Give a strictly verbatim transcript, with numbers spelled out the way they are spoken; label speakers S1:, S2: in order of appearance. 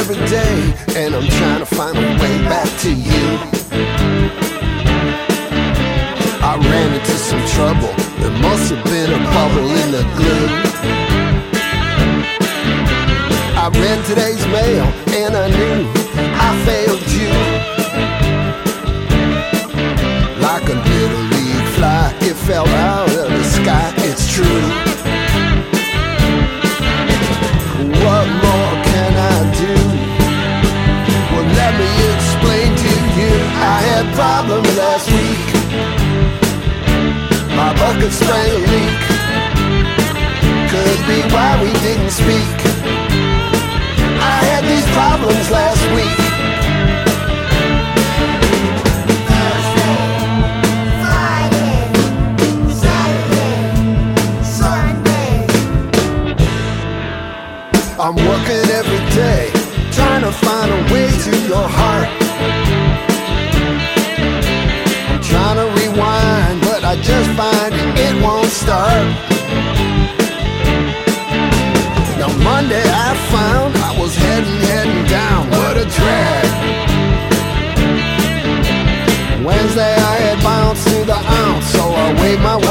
S1: every day, and I'm trying to find a way back to you. I ran into some trouble, there must have been a bubble in the glue. I read today's mail and I knew I failed you. Like a little league fly, it fell out of the sky, it's true. What more can I do? Well, let me explain to you. I had problems last week. My bucket sprang a leak. Could be why we didn't speak. I had these problems last week. Thursday, Friday, Saturday, Sunday. I'm working every day, trying to find a way to your heart. I'm trying to rewind, but I just find it won't start. Now Monday I found I was heading, heading down, what a drag. Wednesday I had bounced to the ounce, so I weighed my way